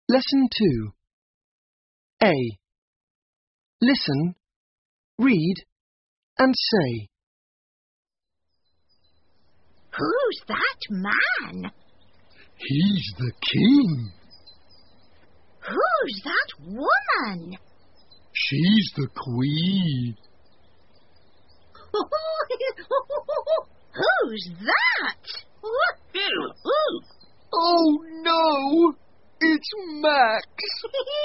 Lesson 2. A. Listen, read and say. Who's that man? He's the king. Who's that woman? She's the queen. Who's that? Oh no! It's Max!